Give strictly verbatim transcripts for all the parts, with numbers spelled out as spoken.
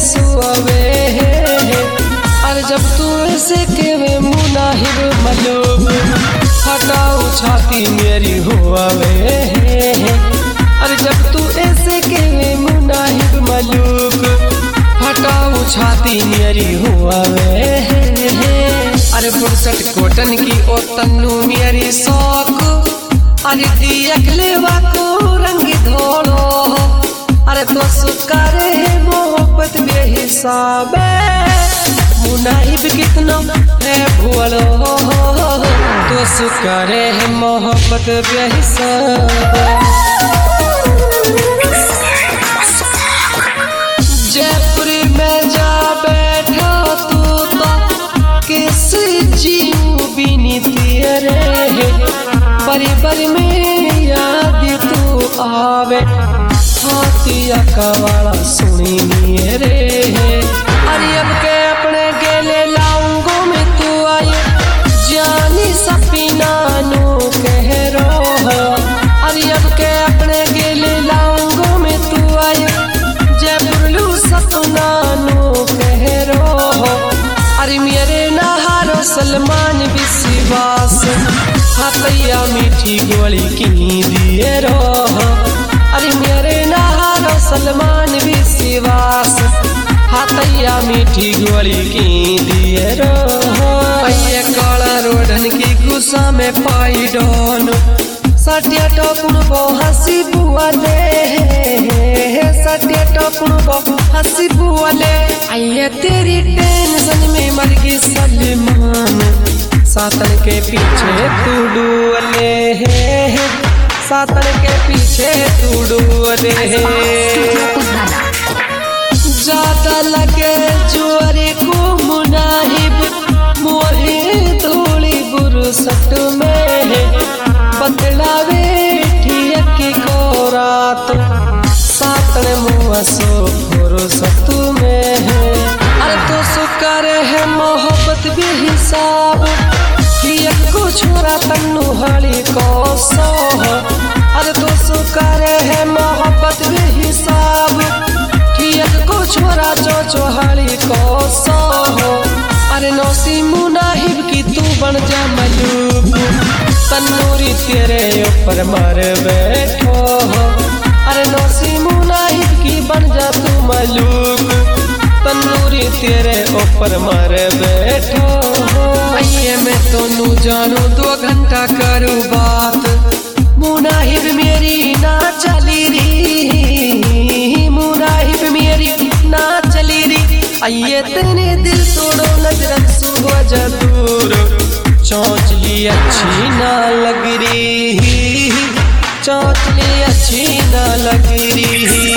सुअवे अरे जब तू ऐसे के वे मुनाहिब मलूक हटाओ छाती मेरी हुआवे अरे जब तू ऐसे के वे मुनाहिब मलूक हटाओ छाती मेरी हुआवे अरे बुरसट कोटन की ओ तन्नू मेरी शौक अरे दियकले वाको रंग धोलो अरे तो सुकारे है मोहब्बत बेहिसाब मुनाहिब कितना है भूलो तो सुकारे है मोहब्बत बेहिसाब। जयपुर में जा बैठा तू तो किस जीव बीनी तेरे बड़ी बड़ी में याद तू आवे हाथिया कवाड़ा सुनी मेरे अरे अब के अपने गेले लाऊंगो में तू आए जानी सपीना नो कह रो अरे अब के अपने गेले लाऊंगो में तू आए जयपुरलू सपना नो कह रो अरे मेरे नहारो सलमान विश्वास हाथैया मीठी गोली की दिए रो अरे मेरे नहारो सलमान विश्वास हाथैया मीठी गोली की दिए रो ये काला रोडन की गुस्सा में पाई डोन सटिया टोकुन बो हंसी बुआले सटिया टोकुन बो हंसी बुआले आइए तेरी टेंशन में मर गई सलमान सातन के पीछे तू डुअले सातन के पीछे तू डुअले ज्यादा लगे जुअरे को मुनाहिब मोहे धूली बुरसट में बदलावे ठियकी को रात सातन मुआ सो बुरसट में अरे तो सुकर है मोहब्बत बेहिसाब छोरा तन्नू हली को सो अरे तो सुकर है मोहब्बत बेहिसाब ठियक को छोरा चो चो हली को सो अरे नौसी मुनाहिब की तू बन जा मलूक तन्नूरी तेरे ऊपर मर बैठो अरे नौसी मुनाहिब की बन जा तू मलूक तन्नूरी तेरे ऊपर मर बैठो आइए मैं तो नू जानू दो घंटा करूँ बात मुनाहिब मेरी ना चली री मुनाहिब मेरी ना चली री आइए तेने दिल तोड़ो नजर सुबह जदूर चौंचली अच्छी ना लग रही चौंचली अच्छी ना लग रही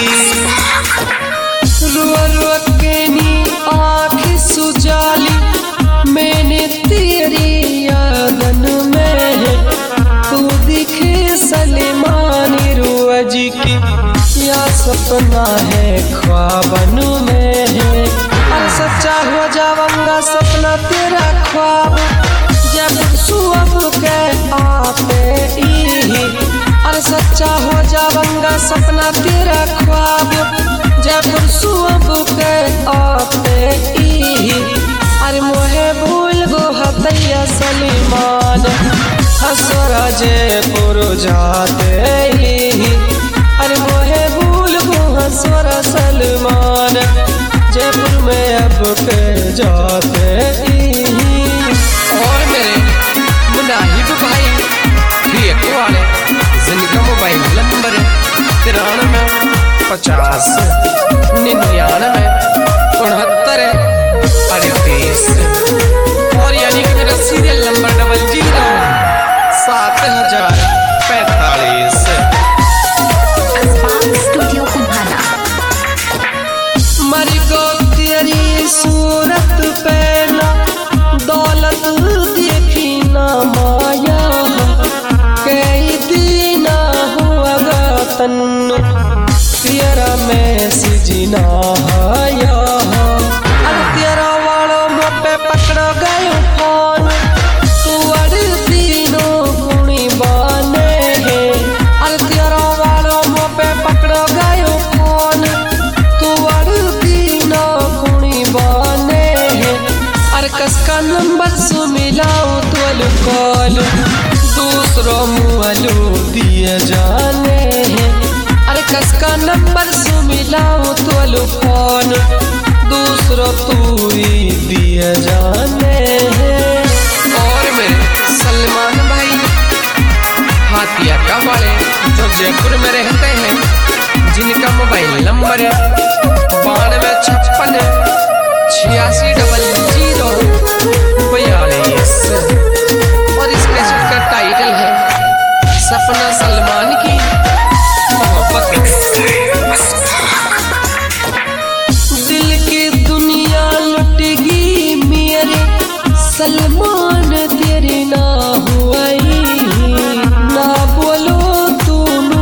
रुआ रुआ के नी आँख सुजाली मैंने तेरी यादन में तू दिखे सलेमानी रुआ जी की या सपना है ख्वाबन में अरे सच्चा हो जाऊंगा सपना तेरा ख्वाब जब सुअब के आते ही अरे सच्चा हो जाऊंगा सपना तेरा ख्वाब जब सुअब के आते ही अरे मोहे भूल गो हतैया सलीमान हसरा जयपुर जाते ही अरे मोहे भूल गो हसरा सलमान जयपुर में अब के जाते ही और मेरे मुनाहिब भाई ठीक वाले जिनका मोबाइल नंबर तिरानवे पचास निन्यानवे उनहत्तर अड़तीस और यानी कि मेरा सीरियल नंबर डबल जीरो सात हजार पैतालीस स्टूडियो कुम्हाना मरी को तेरी सूरत पे ना दौलत देखी ना माया कई दिन हुआ तन्नू तेरा में सिजना आया अरे तेरा वालों मुँह पे पकड़ गए फोन तू अड़ तीनों गुणी बाने अरे तेरा वालों मुँह पे पकड़ गए फोन तू अड़ तीनों नंबर सु मिलाऊं तो कॉल दूसरों मुआलू दिए जाने हैं। अरे कसका नंबर सु मिलाऊं तो फोन दूसरों तू ही दिए जाने हैं। और मेरे सलमान भाई हाथिया का वाले जो जयपुर में रहते हैं, जिनका मोबाइल नंबर है बानवे छप्पन छियासी डबल जीरो बयालीस और इस कैसेट का टाइटल है सपना सलमान की मोहब्बत। दिल की दुनिया लुटेगी मेरे सलमान तेरी ना हुई, ना बोलो तू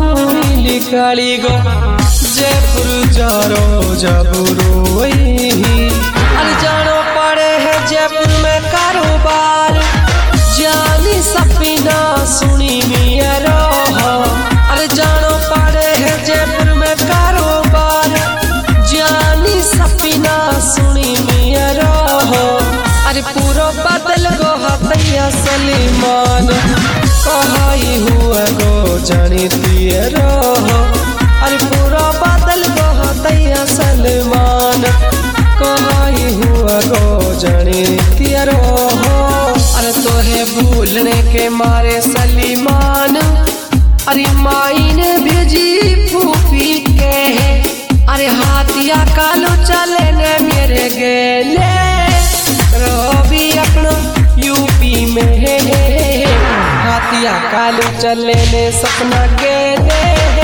निकाली गो जयपुर जारो जबरोई। अरे जानो पड़े है जयपुर में कारोबार, जानी सपना सुनी मेरा। अरे जानो पड़े है जयपुर में कारोबार, जानी सपना सुनी मेरा। अरे पूरा बदल गो हतैया सलीमान, कहाई हुआ गो जानी तेरा। अरे पूरा बादल गो हतैया सलमान, कहाई हुआ गो जानी तेरो। अरे तोहे भूलने के मारे सलीमान, अरे माई ने भेजी फूफी के। अरे हाथिया कालो चले ने मेरे गेले रवि अपना यूपी में। हाथिया कालो चले ने सपना गेले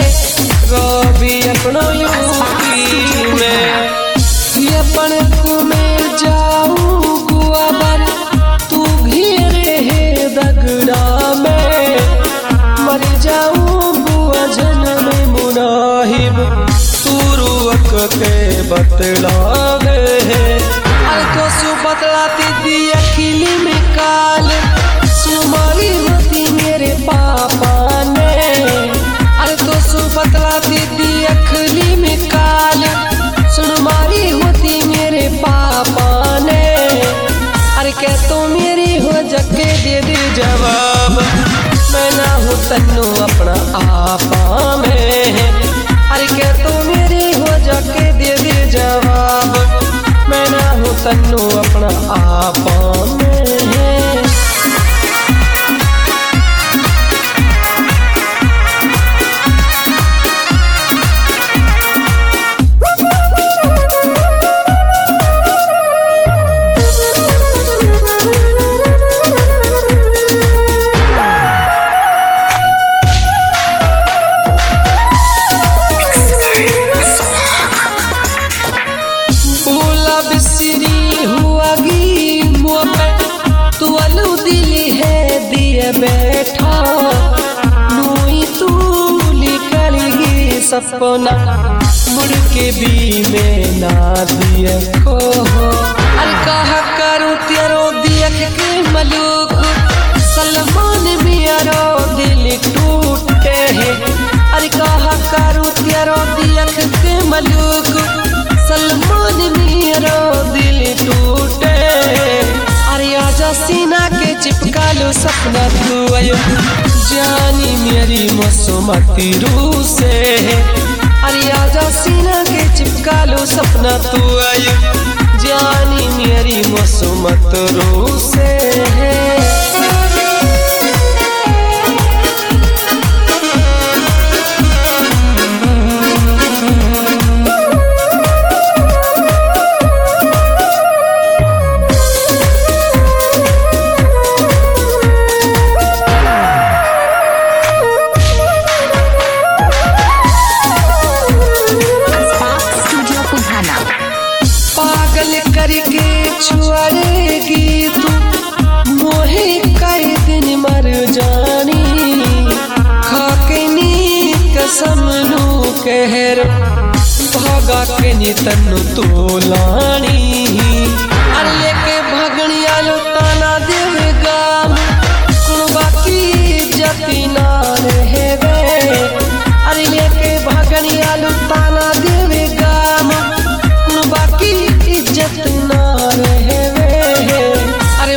रवि अपना यूपी में। ये पन में जाऊं गुआबर तू घेरे है दगड़ा में, मर जाऊं बुआ जन्म मुनाहिब तू रुअक के बतलावे। अरे तो सु बतलाती दी अखिली में काल, सुमारी होती मेरे पापा ने। अरे तो सु बतलाती दी अखिली में काल, सुनमारी होती मेरे पापा ने। अरे क्या तो मेरी हो जके दे दे जवाब, मैं ना हूँ तन्नू अपना आपा में। अरे क्या तो मेरी हो जके दे दे जवाब, मैं ना हूँ तन्नू अपना आपा में। बैठा नूई तू निकलेगी सपना, मुड़ के भी में ना दिए को। अरे कहा करूं तेरो देख के मलूक, सलमान मेरा दिल टूटे है। अरे कहा करूं तेरो देख के मलूक, सलमान मेरा दिल टूटे। अरे आजा सीना के चिपका लो सपना तू आयो, जानी मेरी मौसमती रूह से। अरे आजा सीना के चिपका लो सपना तू आयो, जानी मेरी मौसमत रूह से। पागल करके छुड़ेगी तू मोहे, कई दिन मर जानी। खाके नी कसम नू कहर भागा के नी तन्नू तो लानी। अरे लेके भगनिया लो ताना देवेगा, बाकी जती ना रहे वे। अरे लेके भगनिया लो ताना देवेगा, बाकी इज्जत ना रहे वे।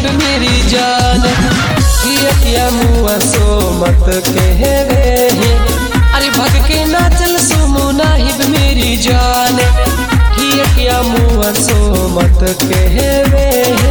मेरी जान किया किया मुआ सो मत कहे वे अरे भग के ना चल सुमो नाहिब मेरी जान किया किया मुआ सो मत कहे वे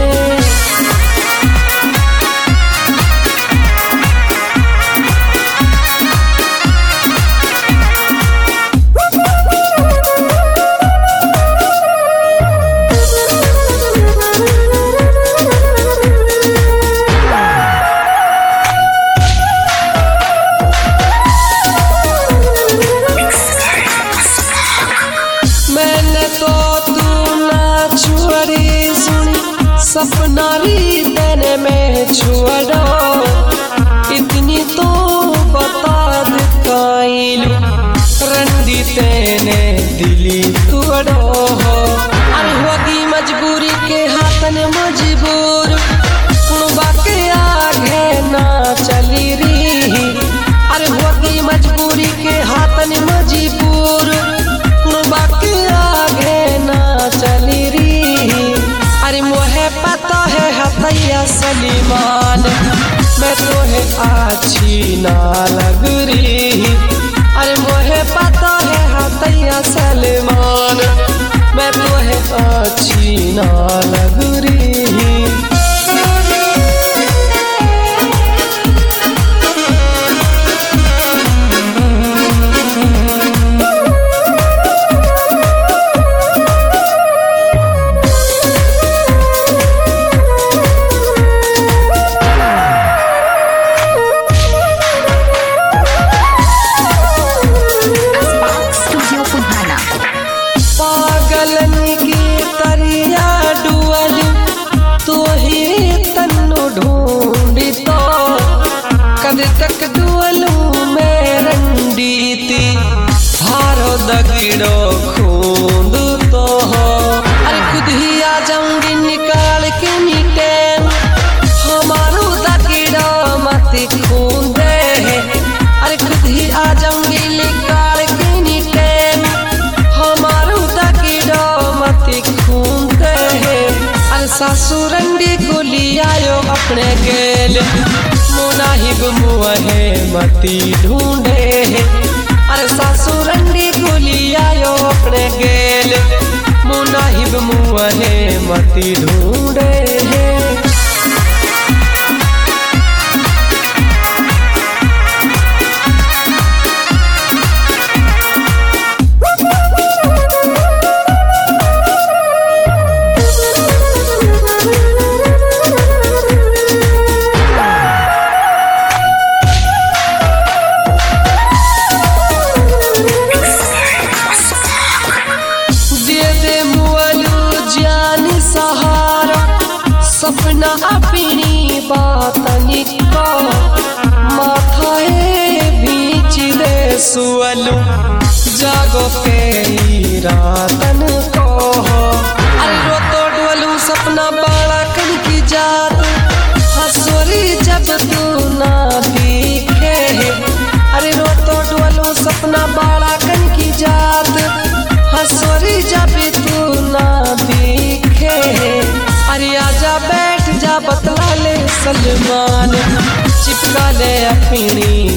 सपना री देने में छुड़ो इतनी तो बता दिखाइलू रंडी तेने दिली तोड़ो अरे होगी मजबूरी के हाथन मजबूर के आगे ना चली री अरे होगी मजबूरी के हाथन मजबूर के आगे ना चली री अरे मोहे पता है हथैया सलीमान मैं तोहे अच्छी ना लग रही अरे मोहे पता है हथैया सलीमान मैं तोहे अच्छी ना लग रही तक दुआलू में रंडी थी हारो दगड़ो खूंद तो हो अरे खुद ही आ जाऊंगी निकाल के नीटेन हमारो दगड़ो मत खूंदे अरे खुद ही आ जाऊंगी निकाल के नीटेन हमारो दगड़ो मत खूंदे अरे सासू रंडी को लियायो अपने गेल मुनाहिब मुहे मती ढूंढे अरे सासू रंडी को लियायो अपने गेल मुनाहिब मुहे मती ढूंढे सपना अपनी बात निको माथा बीच दे सुअलू जागो के रातन को अरे रो तो डोलू सपना बड़ा कन की जात हंसोरी जब तू ना दिखे अरे रो तो डोलू सपना बड़ा कन की जात हंसोरी जब तू ना दिखे अरे आजा बैठ जा बतला ले सलमान चिपका ले अपनी